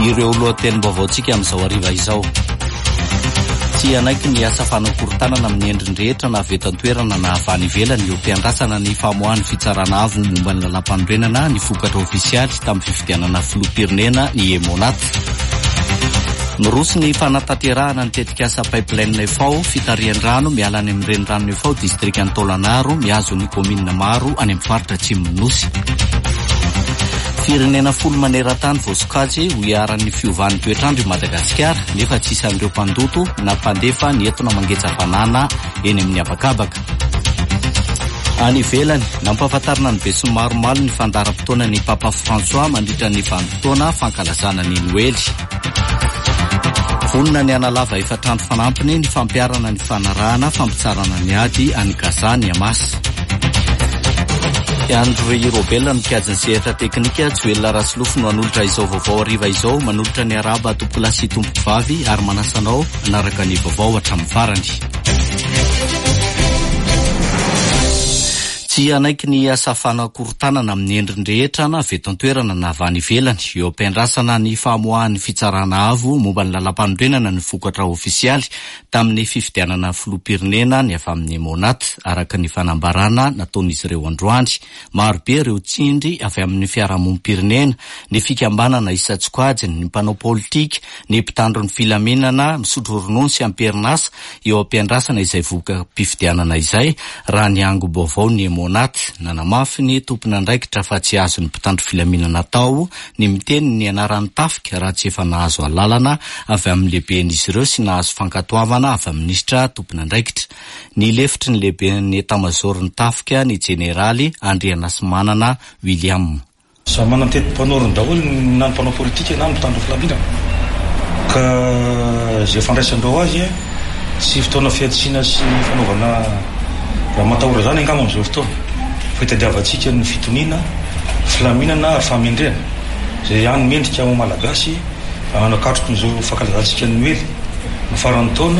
Ireo lohatenim-baovaontsika amin'izao hariva izao. Tsy anaiky ny asa fanakorontanana amin'ny endriny rehetra na avy eto an-toerana na avy any ivelany eo ampiandrasana ny famoahany fitsarana avo momba ny lalam-pandrenana ny vokatra ofisialy tamin'ny fifidianana filoham-pirenena ny EMONAT. Miroso ny fanatanterahana ny tetikasa pipeline FAO fitarihan-drano miala any amin'ny renirano FAO district Antolanaro miazo ny komina maro any amin'ny faritra Atsimonosy. Firenena folo maneran-tany voasokajy ho iaran'ny fiovan'ny toetrandro i Madagasikara nefa tsy isan'ireo mpandoto na mpandefa ny entona mangeja-panana eny amin'ny habakabaka. Any ivelany, nampahafantarina ny beso maromaro ny fandaharam-potoana ny Papa François mandritra ny vanim-potoana fankalazana ny Noely. Vonona ny analava efatrandro fanampiny ny fampiarana ny fanarahana fampitsarana ny ady any Gaza ny Hamas. André Robel mikajy ny sehatra teknika Joel Raslofo no anolotra izao vaovao hariva izao manolotra ny araba tompo lasy tompo vavy ary manasanao anaraka ny vaovao hatramin'ny farany. Tsy anaiky ny asa fanakorontanana amin'ny endriny rehetra na avy eto an-toerana na avy any ivelany eo ampiandrasana ny famoahan'ny fitsarana avo momba ny lalam-pandrenana ny vokatra ofisialy tamin'ny fifidianana filoham-pirenena ny avy amin'ny EMONAT araka ny fanambarana nataon'izy ireo androany. Marobe ireo tsindry avy amin'ny fiarahamonim-pirenena, ny fikambanana isa-tsokajiny, ny mpanao politika, ny mpitandro ny filaminana misotro ronono sy amperinasa eo ampiandrasana izay voka-pifidianana izay raha ny ango-baovao ny EMONAT nanamafy ny tompona andraikitra fa tsy azo ny mpitandro filaminana tao ny miteny ny anaran'ny tafika raha tsy efa nahazo alalana avy amin'ny lehiben'izy ireo sy nahazo fankatoavana avy amin'ny minisitra tompona andraikitra. Ny lefitry ny lehiben'ny etamazoriny tafika ny jeneraly Andrianasimanana William. Sa manantetim-panorony daholo na ny mpanao politika na ny mpitandro filaminana ka zay fandraisandreo azy sy fotoana fiatsina sy fanaovana raha matahora zany angamba amin'izao fotoana fitadiavantsika ny fitoniana filaminana ary famendrena zay ihany mendrika ao malagasy anakatroko n'izao fankalazantsika ny Noely ny faran'ny taona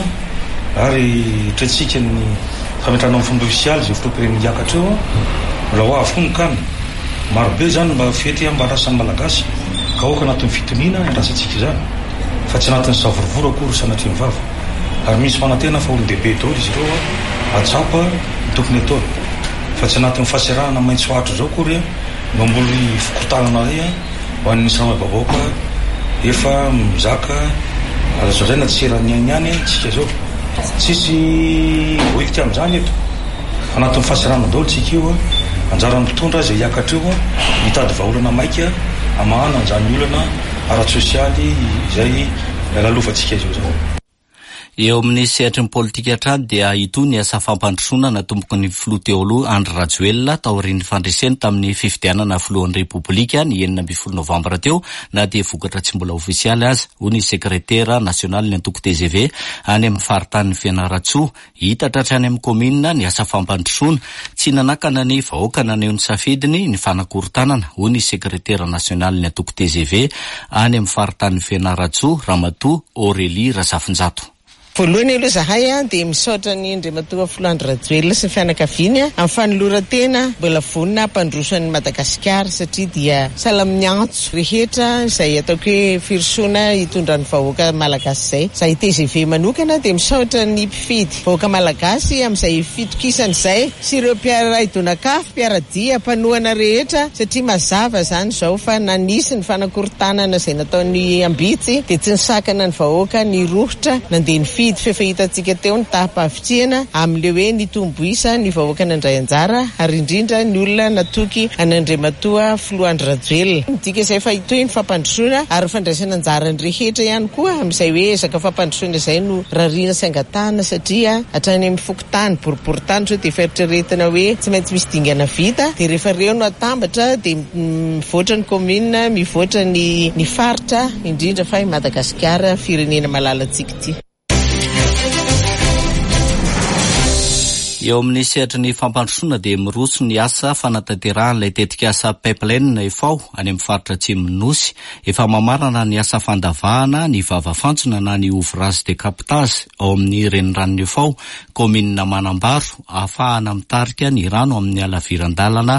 ary tretsika ny fametrana amin'ny fomba ofisialy zay filoham-pirenena hiakatra eo raha ho avy koa ny kany marobe zany mba fety mba andrasan'ny malagasy ka oka anatin'ny fitoniana andrasantsika zany fa tsy anatin'ny savorovoro akory sanatria mivava ary misy fanantena fa olon-dehibe daholo izy ireo atsapa tokony ataony fa tsy anatin'ny fahaserahana maitso atro zao kory mamboly fikorontanana ho an'ny samy babaoka efa mizaka azao zay na tsy seranianiany tsika zao tsisy voikity amin'izany eto anatin'ny fahaserahana daholo tsika io anjaran'ny mpitondra zay hiakatra io mitady vahaolana maika amahana an'izany olana ara-tsosialy izay lalovantsika izao zao. Eo amin'ny sehatry ny politika hatrany dia itony asa fampandrosoana natomboky ny filoha teo aloha Andry Rajoelina taorian'ny fandreseny tamin'ny fifidianana filohan'ny repoblika ny 9 Novambra teo na dia vokatra tsy mbola ofisialy azy ho ny sekretera nasionaly ny antoko TGV any amin'ny faritany Fianaratsoa hita tratrany amin'ny komina ny asa fampandrosoana tsy nanakana ny vahoaka naneho ny safidiny ny fanakorontanana ho ny sekretera nasionaly ny antoko TGV any amin'ny faritany Fianaratsoa Ramatoa Aurélie Razafinjato. Voalohany aloha zahay dia misaotra ny Andriamatoa Filoandry Rajoelina sy ny fianakaviany amin'ny fanoloran-tena mbola vonina hampandrosoan'ny Madagasikara satria dia salamin'ny antso rehetra izay ataoko hoe firosoana hitondra ny vahoaka malagasy zay. Zahay TGV manokana dia misaotra ny mpifidy vahoaka malagasy amin'izay fitokisany izay sy ireo mpiara-idonakafo, mpiara-dia, mpanohana rehetra satria mazava zany zao fa nanisy ny fanakorontanana izay nataon'ny ambitsy dia tsy nisakana ny vahoaka ny rohotra nandeha ny fefahitantsika teo ny tahapavitriana amin'ile hoe ny tomboisa ny vahoaka nandray anjara ary indrindra ny olona natoky an'Andriamatoa Filoandry Rajoelina. Midika izay fa itoy ny fampandrosoana ary fandraisana anjarany rehetra ihany koa amin'izay hoe ezaka fampandrosoana izay no rarina sy angatahana satria hatrany amin'ny fokotany boriboritany so dia feritreretina hoe tsy maintsy misy dingana vita dia rehefa reo no atambatra dia mivoatra ny komina, mivoatra ny faritra indrindra fa i Madagasikara firenena malalantsika ity. Eo amin'ny sehatra ny fampandrosoana dia miroso ny asa fanatanterahana ilay tetika asa pipeline efao any amin'ny faritra Atsimo Nosy. Efa mamarana ny asa fandavahana, ny vavafantsona na ny ouvrage de captage ao amin'ny reniranony efao. Kominina Manambaro ahafahana mitarika ny rano amin'ny alaviran-dalana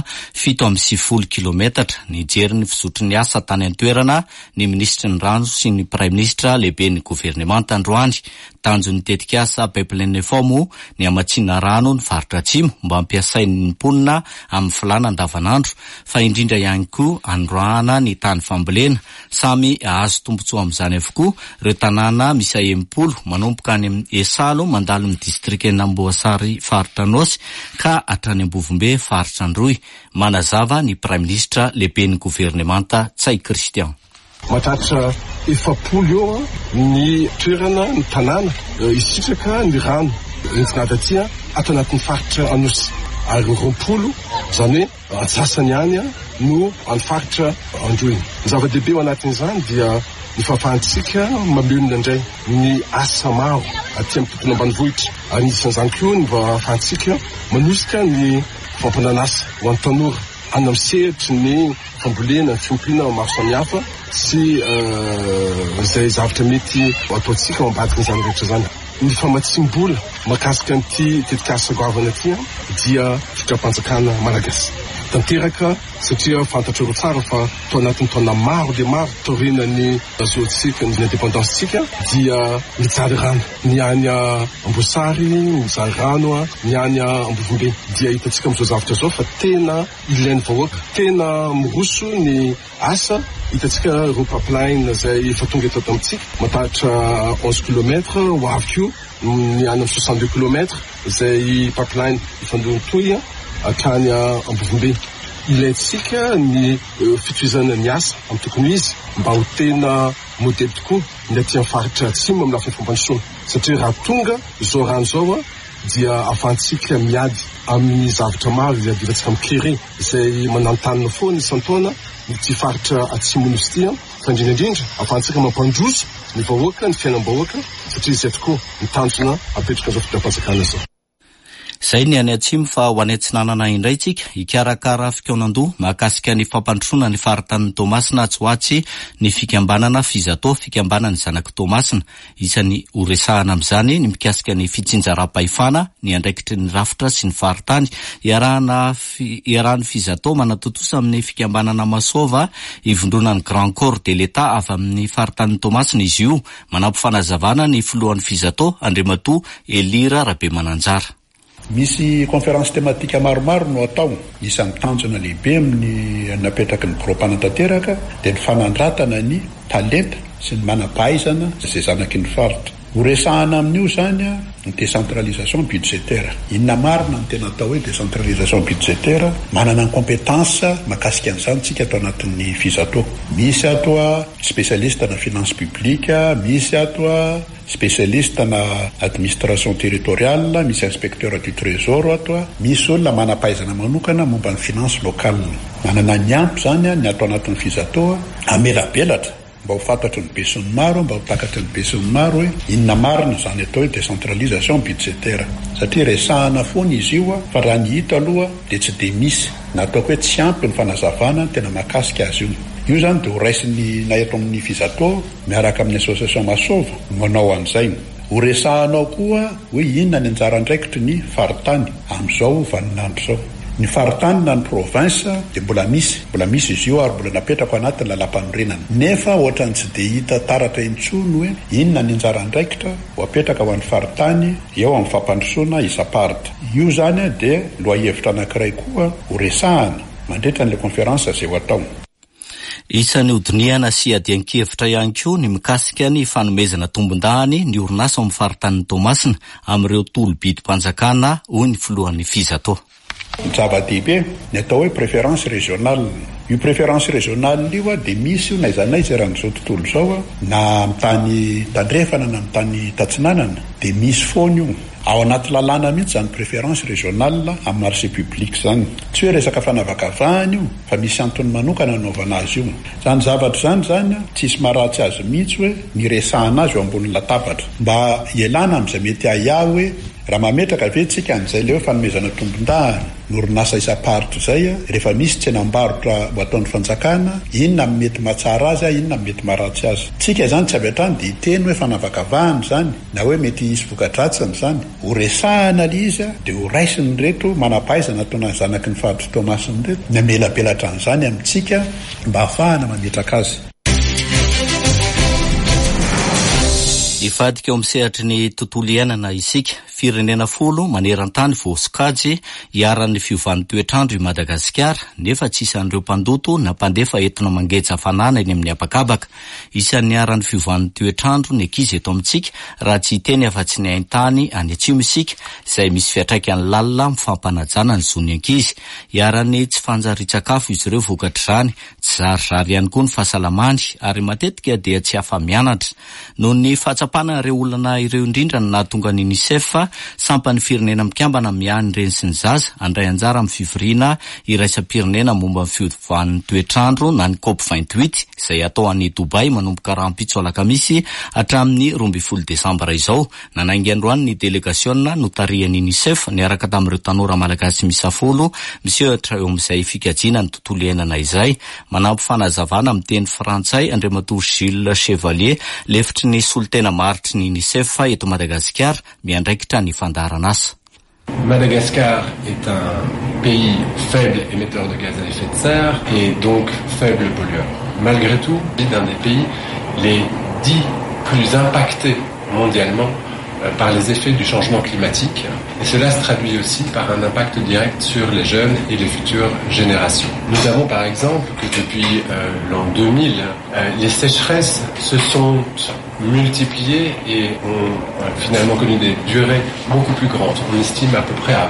7.9 kilometatra. Nijery ny fizotry ny asa tany an-toerana ny ministry ny rano sy ny praiminisitra lehibe ny governemanta androany. Tanjon'ny tetika asa pipeline efao moa ny amatsiana rano ny faritra Atsimo mba ampiasain'ny mponina amin'ny filàna andavanandro, fa indrindra ihany koa androahana ny tany fambolena. Samy ahazo tombotsoa amin'izany avokoa ireo tanàna misy 80 manomboka any amin'ny Esalo mandalo ny distrikena Amboasary faritra Anosy ka hatrany Ambovombe faritra Androy. Manazava ny praiminisitra lehibe ny governemanta Tsay Christian. Matatra 70 eo ny toerana ny tanàna isitraka ny rano entinata aty ato anatin'ny faritra Anosy, ary 20 zany hoe antsasany any no any faritra Androy. Ny zava-dehibe ao anatin'izany dia ny fahafahantsika mamelona indray ny asa maro aty amin'ny tontolo ambanivohitra. Anisan'izany koa ny fahafahantsika manosika ny fampananasa ho an'ny tanora any amin'ny sehatry ny fambolena, ny fiompiana maro samihafa sy izay zavatra mety ataontsika mambadika izany rehetra zany. Ny famatsim-bola mahakasika an'ity tetika asa goavana aty dia fitram-panjakana malagasy tanteraka, satria fantatr'ireo tsara fa tao anatin'ny taona maro dia maro taorinan'ny zoantsika ny indépendancetsika dia mijaly rano, ny any Amboasary mijaly rano, ny any Ambovombe. Dia hitantsika amin'izao zavatra zao fa tena ilain'ny vahoaka, tena miroso ny asa. Hitantsika ireo pipeline izay efa tonga eto amintsika matahatra 11 km ho avy koa ny any 62 km izay pipeline ifandon'ny toy hatrany Ambovombe. Ilaintsika ny fitohizana ny asa amin'ny tokony izy mba ho tena modely tokoa ny aty amin'ny faritra Atsimo amin'ny lafiny fampandrosoana, satria raha tonga izao rano zao dia ahafahantsika miady amin'ny zavatra maro izay adivantsika mikere izay manantanina foana isan-taona ity faritra Atsimo Nosy ity, fa indrindra ahafahantsika mampandroso ny vahoaka, ny fiainam-bahoaka, satria izay tokoa ny tanjona apetraka izao fitram-panjakana izao. Zay ny any Atsimo, fa ho any Antsinanana indray tsika hikarakara fikaonandoha mahakasika ny fampandrosoana ny faritany Tomasina tsy hoatsy ny fikambanana Fizato, fikambanany zanaky Tomasina. Isan'ny horesahana amin'izany ny mikasika ny fitsinjaram-pahefana, ny andraikitry ny rafitra sy ny faritany. Iarahan'ny Fizato manatotosa amin'ny fikambanana Masova ivondrona ny Grand Corps de l'État avy amin'ny faritany Tomasina izy io. Manampy fanazavana ny filohan'ny Fizato, Andriamatoa Elira Rabemananjara. Misy conférence thématique maromaro no atao, isan'ny tanjona lehibe amin'ny napetraky ny gropanatanteraka dia ny fanandratana ny talenta sy ny manampahaizana izay zanaky ny faritra. Horesahana amin'io zany ny décentralisation budgétaire. Inona marina ny tena atao hoe décentralisation budgétaire? Manana ny compétence mahakasika an'izany tsika atao anatin'ny Fizato. Misy ato spécialiste na finance publique, misy ato spécialiste na administration territoriale, misy inspecteur du trésor ato, misy olona manampahaizana manokana momba ny finance locale. Manana ny ampy zany ny atao anatin'ny Fizato amelabelatra mba ho fantatry ny besony maro, mba ho takatry ny besony maro hoe inona marina zany atao hoe décentralisation budgétaire. Satria resahana foana izy io fa raha ny hita aloha dia tsy dia misy nataoko hoe tsy ampy ny fanazavana tena mahakasika azy io. Io zany dia ho raisiny na eto amin'ny Fizato miaraka amin'ny association Masova manao an'izay. Ho resahanao koa hoe inona ny anjara andraikitry ny faritany amin'izao vaninandro zao. Ny faritany na ny province dia mbola misy izy io ary mbola napetrako anatin'ny lalam-panorenana. Nefa ohatrany tsy dia hita taratra intsony hoe inona ny anjara andraikitra ho apetraka ho an'ny faritany eo amin'ny fampandrosoana isa-paritra. Io zany dia loha-hevitra anankiray koa ho resahana mandritra n'ilay conférence izay ho atao. Isan'ny hodiniana sy adian-kevitra ihany koa ny mikasika ny fanomezana tombon-dahany ny orinasa amin'ny faritany Tomasina amin'ireo tolo-bidim-panjakana hoy ny filohan'ny Fizato. Ny zava-dehibe ny atao hoe préférence régionale. Io préférence régionale io dia misy io naiza ran'izao tontolo zao na amin'ny tany Tandrefana na amin'ny tany Tatsinanana dia misy foana io. ao anaty lalàna mihitsy zany préférence régionale amin'ny marché public zany. Tsy hoe resaka fanavakavahana io fa misy antony manokana anaovana azy io. Zany zavatra zany tsisy maharatsy azy mihitsy hoe niresahana azy eo ambony latabatra mba ielana amin'izay mety ahiahy hoe raha mametraka ve tsika an'izay le hoe fanomezana tombon-dahana norinasa isa-paritra zay rehefa misy tsenam-barotra ho ataon'ny fanjakana, inona mety mahatsara azy inona mety maharatsy azy. Tsika zany tsy avy hatrany dia hiteny hoe fanavakavahana zany na hoe mety hisy voka-dratsiny zany ho resahana le izy dia ho raisiny reto manam-pahaizana ataona zanaky ny fahatry Tomasiny reto ny amelabelatra an'izany amintsika mba ahafahana mametraka azy. Ifadika eo amin'ny sehatry ny tontolo iainana isika, firenena 10 maneran-tany vao sokajy hiaran'ny fiovan'ny toetrandro i Madagasikara, nefa tsy isan'ireo mpandoto na mpandefa entina mangeja hafanana eny amin'ny habakabaka. Isan'ny hiaran'ny fiovan'ny toetrandro ny ankizy eto amintsika raha tsy hiteny afa-tsy ny haintany any atsimo isika, izay misy fiantraikany lalina mifampanajana ny zon'ny ankizy. Hiaran'ny tsy fanjary-tsakafo izy ireo vokatr'izany, tsy zarizary ihany koa ny fahasalamany ary matetika dia tsy afa-mianatra. Noho ny fahatsapana ireo olona ireo indrindra no nahatonga ny UNICEF sampany firenena mikambana miany ireny sy ny zaza handray anjara amin'ny fivoriana iraisam-pirenena momba ny fiovan'ny toetrandro na ny COP28 izay atao any Dubai manomboka rahampitso alakamisy hatramin'ny 12 Desambra izao. Nanaingy androany ny delegasiona notarian'ny UNICEF niaraka tamin'ireo tanora malagasy miisa 10 misehatra eo amin'izay fikajiana ny tontolo iainana izay. Manampy fanazavana amin'ny teny frantsay Andriamatoa Gilles Chevalier, lefitry ny solitena maritry ny UNICEF eto Madagasikara, miandraikitra ny fandaharana asa. Madagascar est un pays faible émetteur de gaz à effet de serre et donc faible pollueur. Malgré tout, c'est un des pays les 10 plus impactés mondialement par les effets du changement climatique, et cela se traduit aussi par un impact direct sur les jeunes et les futures générations. Nous savons par exemple que depuis l'an 2000, les sécheresses se sont multipliées et ont finalement connu des durées beaucoup plus grandes. On estime à peu près à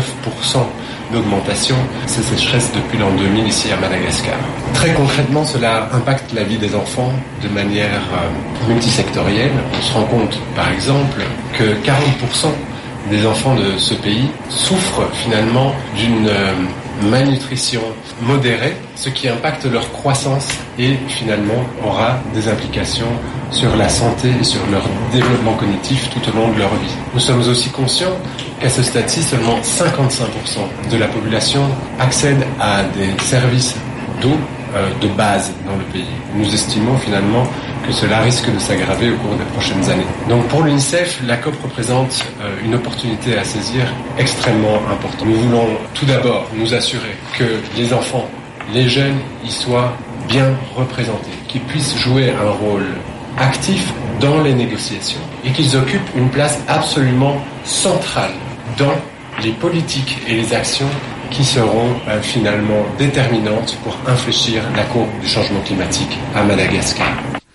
29% d'augmentation ces sécheresses depuis l'an 2000 ici à Madagascar. Très concrètement, cela impacte la vie des enfants de manière multisectorielle. On se rend compte, par exemple, que 40% des enfants de ce pays souffrent finalement d'une malnutrition modérée, ce qui impacte leur croissance et finalement aura des implications sur la santé et sur leur développement cognitif tout au long de leur vie. Nous sommes aussi conscients qu'à ce stade-ci, seulement 55% de la population accède à des services d'eau de base dans le pays. Nous estimons finalement que cela risque de s'aggraver au cours des prochaines années. Donc pour l'UNICEF, la COP représente une opportunité à saisir extrêmement importante. Nous voulons tout d'abord nous assurer que les enfants, les jeunes y soient bien représentés, qu'ils puissent jouer un rôle actif dans les négociations et qu'ils occupent une place absolument centrale dans les politiques et les actions qui seront finalement déterminantes pour infléchir la courbe du changement climatique à Madagascar.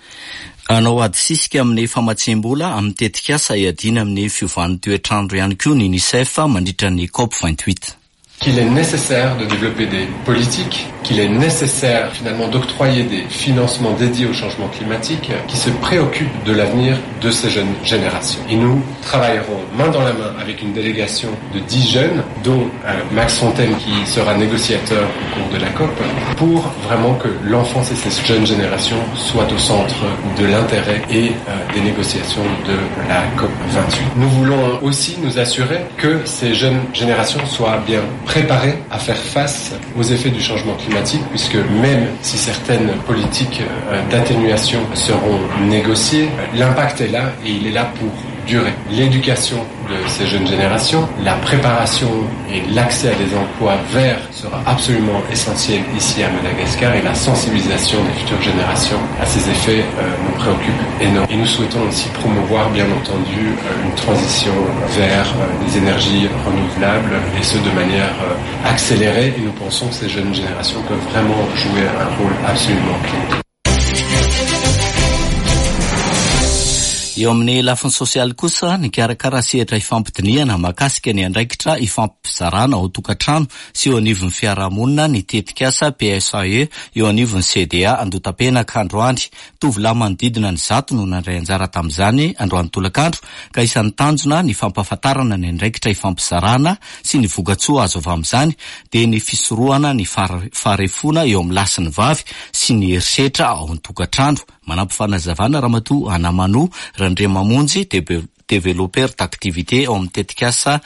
Anao ady sisika amin'ny famatsembola amin'ny tetika asa iadina amin'ny fiovan'ny toetrandro ihany koa ny UNICEF mandritra ny COP28. Qu'il est nécessaire de développer des politiques, qu'il est nécessaire finalement d'octroyer des financements dédiés au changement climatique qui se préoccupent de l'avenir de ces jeunes générations. Et nous travaillerons main dans la main avec une délégation de 10 jeunes, dont Max Fontaine qui sera négociateur au cours de la COP, pour vraiment que l'enfance et ces jeunes générations soient au centre de l'intérêt et des négociations de la COP 28. Nous voulons aussi nous assurer que ces jeunes générations soient bien préparés à faire face aux effets du changement climatique, puisque même si certaines politiques d'atténuation seront négociées, l'impact est là et il est là pour durer. L'éducation de ces jeunes générations, la préparation et l'accès à des emplois verts sera absolument essentiel ici à Madagascar, et la sensibilisation des futures générations à ces effets nous préoccupe énormément. Et nous souhaitons aussi promouvoir, bien entendu, une transition vers des énergies renouvelables, et ce de manière accélérée, et nous pensons que ces jeunes générations peuvent vraiment jouer un rôle absolument clé. Eo amin'ny lafiny sosialy kosa ny karakara sehatra ifampidiniana makasika ny andraikitra ifampizarana ao tokantrano sy eo anivon'ny fiarahamonina ny tetikasa PSAE eo anivon'ny CDA andotam-penaka androany. Tovolahy manodidina ny 100 no nandray anjara tamin'izany androany tolakandro ka isan'ny tanjona ny fampahafantarana ny andraikitra ifampizarana sy ny vokatsoa azo avy amin'izany dia ny fisorohana ny farefona eo amin'ny lasin'ny vavy sy ny herisetra ao an-tokantrano. Manampy fanazavana Ramatoa Anamano Randriamamonjy développeur d'activité ao amin'ny tetikasa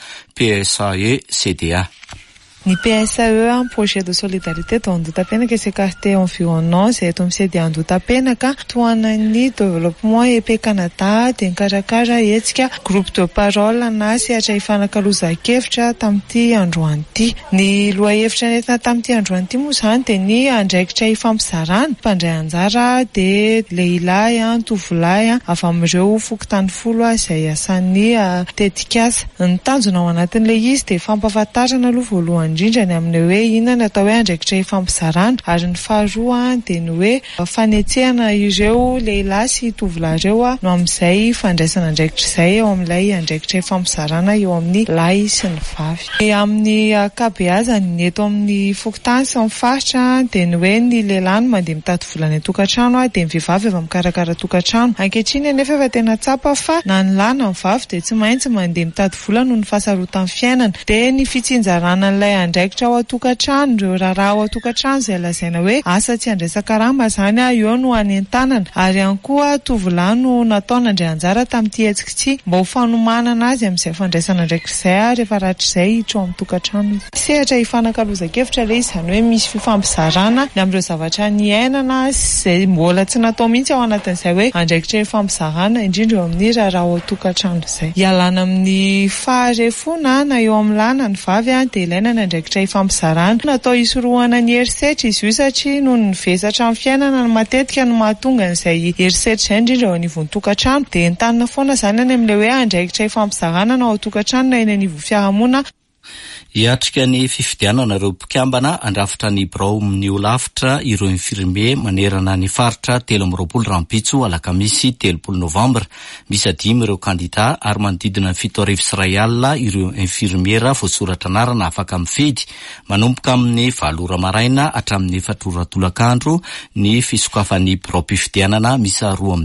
PSAE CDA. Ny PSAE, un projet de solidarité eto Andotapenaka, s'écarté environnement, c'est eto amin'ny CDA Andotapenaka, toana ny développement EP Canada, dia nikarakara hetsika groupe de parole na sehatra ifanankalozan-kevitra tamin'ity androany ity. Ny lohahevitra nentina tamin'ity androany ity moa izany dia ny andraikitra ifampizarana, mpandray anjara dia lehilahy, tovolahy avy amin'ireo fokontany folo izay asan'ny tetikasa. Ny tanjona ao anatin'ilay izy dia fampahafantarana aloha voalohany indrindra ny amin'ny hoe inona atao hoe andraikitra ifampizarana, ary ny faharoa dia ny hoe fanetsehana ireo lehilahy sy tovolahy ireo no amin'izay fandraisana andraikitra izay eo amin'ilay andraikitra ifampizarana eo amin'ny lahy sy ny vavy. Amin'ny ankabeazany eto amin'ny fokontany sy ny faritra dia ny hoe ny lehilahy no mandeha mitady vola ny tokantrano dia ny vehivavy efa mikarakara tokantrano. Ankehitriny anefa efa tena tsapa fa na ny lahy na ny vavy dia tsy maintsy mandeha mitady vola noho ny fahasarotan'ny fiainana. Dia ny fitsinjarana ilay andraikitra ao an-tokantrano, ireo raharaha ao an-tokantrano izay lazaina hoe asa tsy andraisa-karama izany eo no anentanana, ary ihany koa tovolahy no natao nandray anjara tamin'ity hetsika ity mba ho fanomanana azy amin'izay fandraisana andraikitra izay rehefa rahatr' izay hiditra ao amin'ny tokantrano. Sehatra ifanankalozan-kevitra ilay izany hoe misy fifampizarana ny amin'ireo zavatra ny ainana izay mbola tsy natao mihitsy ao anatin'izay hoe andraikitra ifampizarana indrindra eo amin'ny raharaha ao an-tokantrano izay. Ialana amin'ny faharefona na eo amin'ny lahy na ny vavy dia ilaina ny andraikitra ifampizarana natao hisorohana ny herisetra izy io satria noho ny vesatra amin'ny fiainana no matetika no mahatonga an'izay herisetra izay indrindra eo anivon'ny tokantrano dia entanina foana izany any amin'ilay hoe andraikitra ifampizarana na ao tokantrano na eny anivon'ny fiarahamonina. Hiatrika ny fifidianana ireo mpikambana andrafitra ny birao amin'ny olafitra ireo infirmier manerana ny faritra 13 Rampitso alakamisy 30 Novambra. Misy 5 ireo kandida ary manodidina 7,500 ireo infirmiera voasoratra anarana afaka mifidy. Manomboka amin'ny 7 maraina hatramin'ny 4 tolakandro ny fisokafan'ny birao mpifidianana misy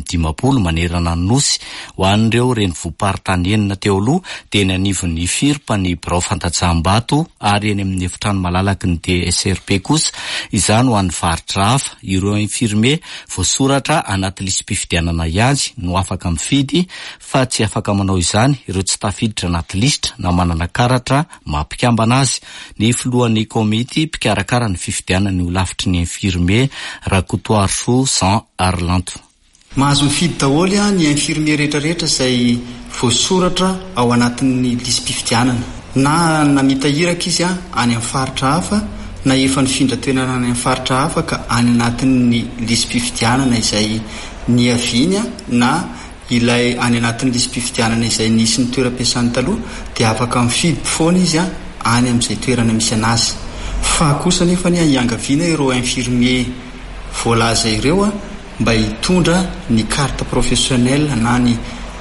2 manerana ny nosy ho an'ireo reny voaparitany enina teo aloha dia ny anivon'ny firpa ny birao fantatsaham-bato ary eny amin'ny efitrano malalaky ny DSRP kosa izany ho an'ny faritra hafa. Ireo infirmier voasoratra anaty lisy mpifidianana ihany no afaka mifidy fa tsy afaka manao izany ireo tsy tafiditra anaty lisitra na manana karatra mampikambana azy. Ny filohan'ny komity mpikarakara ny fifidianana ho lafitry ny infirmier Rakotoarso Jean Arlanto. Mahazo mifidy daholo ny infirmier rehetrarehetra izay voasoratra ao anatin'ny lisy mpifidianana. Na namitahiraka izy any amin'ny faritra hafa na efa nifindra toerana any amin'ny faritra hafa ka any anatin'ny lisy mpifidianana izay niaviany na ilay any anatin'ny lisy mpifidianana izay nisy ny toeram-piasany taloha dia afaka mifidy foana izy any amin'izay toerana misy anazy. Fa kosa nefa ny iangaviana ireo infirmier voalaza ireo mba hitondra ny carte professionnelle na ny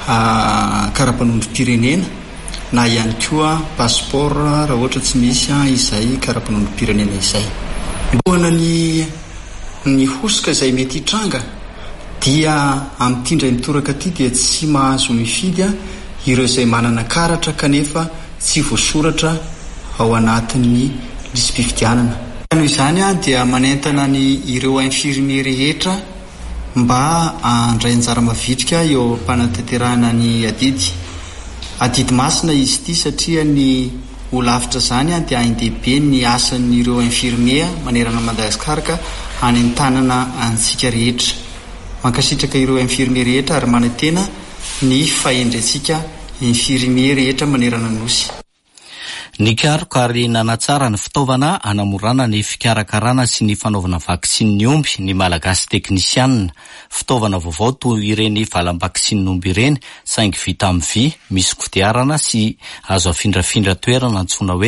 karapanondrom-pirenena na ihany koa passeport raha ohatra tsy misy izay karapanondrom-pirenena izay. Mboana ny hosoka izay mety hitranga dia amin'ity indray mitoraka ity dia tsy mahazo mifidy ireo izay manana karatra kanefa tsy voasoratra ao anatin'ny lisy mpifidianana. Noho izany dia manentana ny ireo infirmier rehetra mba andray anjara mavitrika eo am-panatanterahana ny adidy masina izy ity satria ny olavitra zany dia haindehibe ny asan'ireo infirmier manerana Madagasikara ka any amin'ny tanana antsika rehetra. Mankasitraka ireo infirmier rehetra ary manatena ny fahendrentsika infirmier rehetra manerana nosy. Ny karokary nanatsara ny fitaovana anamorana ny fikarakarana sy ny fanaovana vaksinin'ny omby ny malagasy teknisianina. Fitaovana vaovao toy ireny valam-baksinin'ny omby ireny saingy vita amin'ny vy, misy kodiarana sy azo afindrafindra toerana antsoina hoe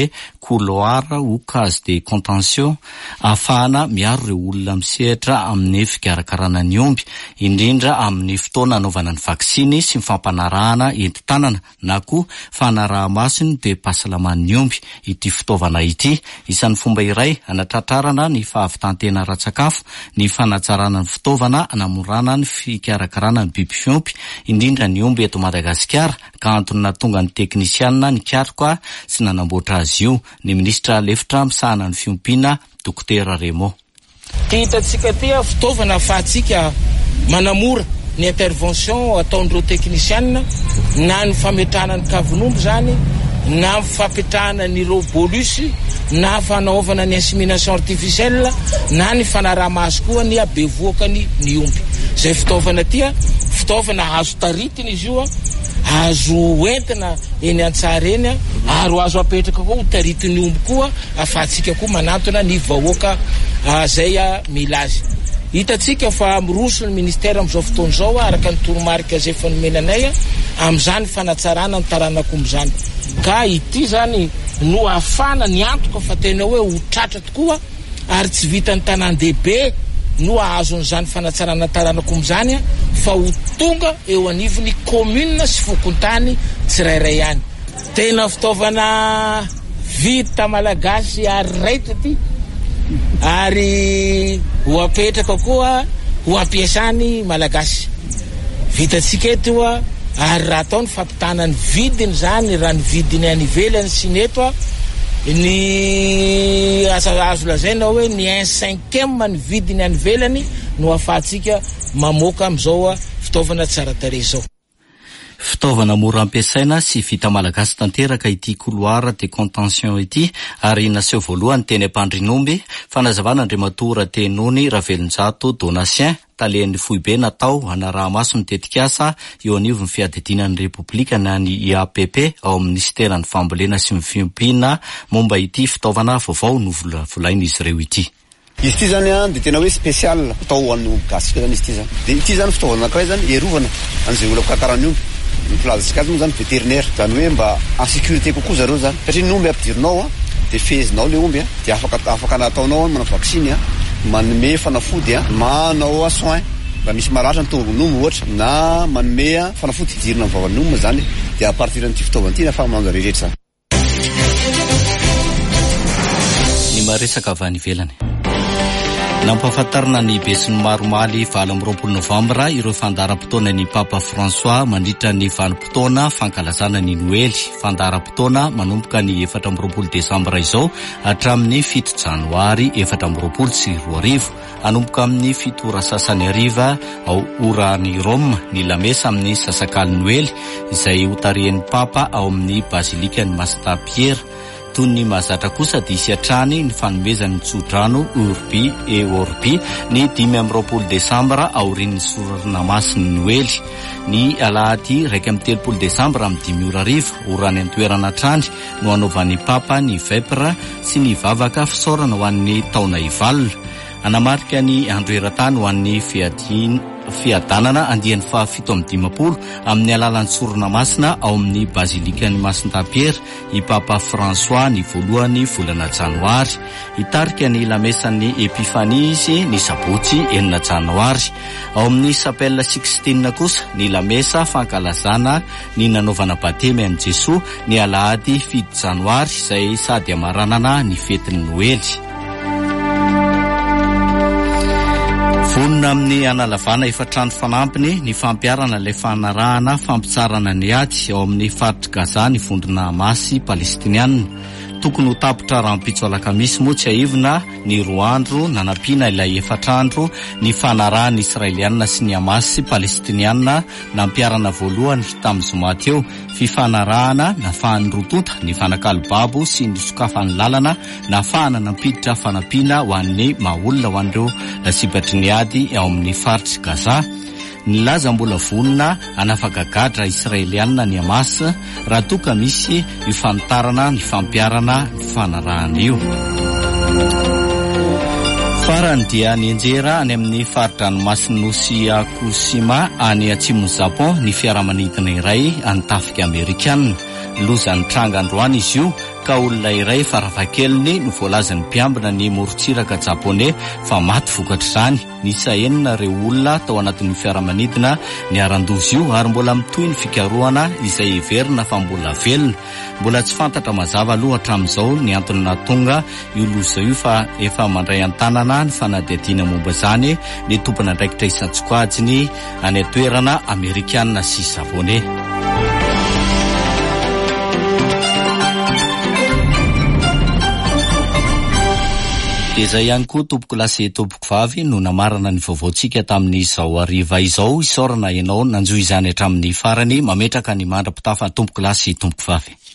couloir ou case de contention ahafahana miaro ireo olona misehatra amin'ny fikarakarana ny omby, indrindra amin'ny fotoana anaovana ny vaksiny sy mifampanarahana enti-tanana na koa fanaraha-masony be pasalaman'ny omby. Ity fitaovana ity isan'ny fomba iray anatratrarana ny fahavitantena ara-tsakafo, ny fanatsarana ny fitaovana anamorana ny fikarakarana ny biby fiompy, indrindra ny omby eto Madagasikara, ka antony nahatonga ny teknisianina nikaroka sy nanamboatra azy io ny ministra lefitra misahana ny fiompiana Dr Raymond. Hitantsika ty fitaovana ahafahantsika manamora ny intervention ataon'ireo teknisianina na ny fametrahana ny kavin'omby zany, na fapetrahana ny bolus, na fanaovana ny insémination artificielle, na ny fanaraha-maso koa ny abevoakany ny omby. Zay fitaovana ty fitaovana azo taritiny izy io, azo entina eny an-tsara eny, ary azo apetraka koa ho taritiny omby koa, afahantsika koa manantona ny vahoaka zay mila azy. Hitantsika fa miroso ny ministera amin'izao fotoana izao araka ny toromarika zay efa nomenanay amin'izany fanatsarana ny taranak'omby zany. Ka ity zany no ahafana ny antoka fa tena hoe ho tratra tokoa, ary tsy vitan'ny tanan-dehibe no ahazon'izany fanatsarana taranak'omby zany fa ho tonga eo anivon'ny commune sy fokontany tsirairay ihany. Tena fitaovana vita malagasy ary raitra ty, ary ho apetraka koa ho ampiasany malagasy. Vitatsika eto ary raha ataony fampitana ny vidiny zany, raha ny vidiny any ivelany sy neto ny azo lazaina hoe ny 1/5 ny vidiny any ivelany no ahafahantsika mamoaka amin'izao fitaovana tsara tarehy zao. Fitaovana mora ampiasaina sy vita malagasy tanteraka ity couloir de contention ity, ary naseho voalohany teny Ampandrinomby fanazavana Andriamatora Tenony Ravelonjato Donatien talehan'ny foibe natao anaraha-maso mitetikasa eo anivon'ny fiadidinan'ny Repoblika na ny IAPP ao amin'ny ministeran'ny fambolena sy ny fiompiana momba ity fitaovana vaovao no volain'izy ireo ity. Izy ity zany de tena hoe spécial atao an'ny gasika zany izy ity zany. De ity zany fitaovana anankiray zany erovana an'izay olona kakarany omby. Ny filazantsika azy moa zany vétérinaire, zany hoe mba en sécurité kokoa zareo zany. Satria ny omby ampidirinao de fezinao le omby de afaka nataonao manao vaksiny manome fanafody manao soin mba misy maratra ny tongon'ny omby ohatra, na manome fanafody fidirina amin'ny vavan'ny omby zany, de à partir d'ity fitaovana ity afa manao rehetra. Ny maresaka avy any ivelany. Nampahafantarina ny besin'ny Maromaly 24 Novambra ireo fandaharam-potoana ny Papa François mandritra ny vanim-potoana fankalazana ny Noely. Fandaharam-potoana manomboka ny 14 Desambra izao hatramin'ny 7 Janoary 2024. Anomboka amin'ny 7 ora sasany hariva ao orany Rome ny lamesa amin'ny sasakaly Noely izay hotarian'ny Papa ao amin'ny Bazilikan'ny Masta Pierre. Toy ny mahazatra kosa dia isiatrany ny fanomezan'ny tsodrano Urbi e Orbi ny 15 Desambra aorian'ny sorarina masin'ny Noely. Ny alahady 1 Desambra amin'ny 5:00 orany antoerana trany no anaovan'ny Papa ny vepra sy ny vavaka fisaorana ho an'ny taona ivalona. Anamarika ny andro eran-tany ho an'ny fiadanana andian'ny 17 amin'ny alalan'ny sorona masina ao amin'ny Bazilikan'ny Masinta Pierre i Papa François ny voalohany volana Janoary. Hitarika ny lamesan'ny Epifanie izy ny sabotsy 9 Janoary. Ao amin'ny Chapelle Sixtine kosa ny lamesa fankalazana ny nanaovana batemy amin'i Jesoa ny alahady 7 Janoary izay sady amaranana ny fetin'ny Noely. Vonona amin'ny analavana efatrano fanampiny ny fampiarana ilay fanarahana fampitsarana ny ady ao amin'ny faritra Gaza ny vondrona Hamasy Palestinianina. Tokony ho tapitra rahampitso alakamisy moa tsy aivina ny 2 andro nanampiana ilay efatrandro ny fanarahana Israelianina sy ny Hamasy Palestinianina nampiarana voalohany tamin'ny zoma teo fifanarahana nafahan'ny rotonta ny fanakalobabo sy ny sokafan'ny lalana nafahana nampiditra fanampiana ho an'ny maolona ho an'ireo sibatry ny ady ao amin'ny faritra Gaza. Ny laza mbola vonona anafagagadra Israelianina ny Hamas raha toka misy ifanitarana ny fampiarana ny fanarahana io. Farany dia nienjera any amin'ny faridranomasin'ny Nosy Yakushima any atsimon'ny Japon ny fiaramanidina iray any tafika Amerikanina. Lozan'ny tranga androany izy io ka olona iray faravakeliny no voalazan'ny mpiambina ny morontsiraka japonais fa maty vokatra izany. Nisa enina ireo olona tao anatin'ny fiaramanidina ny arandozy io ary mbola mitohy ny fikarohana izay heverina fa mbola velona. Mbola tsy fantatra mazava aloha hatramin'izao ny antony nahatonga io loza io fa efa mandray an-tanana ny fanadihadiana momba izany ny tompona andraikitra isan-tsokajiny any toerana amerikanina sy japonais. Izay ihany koa tompoko lasy tompoko vavy no namarana ny vaovaontsika tamin'izao hariva izao. Isaorana ianao nanjoy izany hatramin'ny farany mametraka ny mandra-pitafa tompoko lasy tompoko vavy.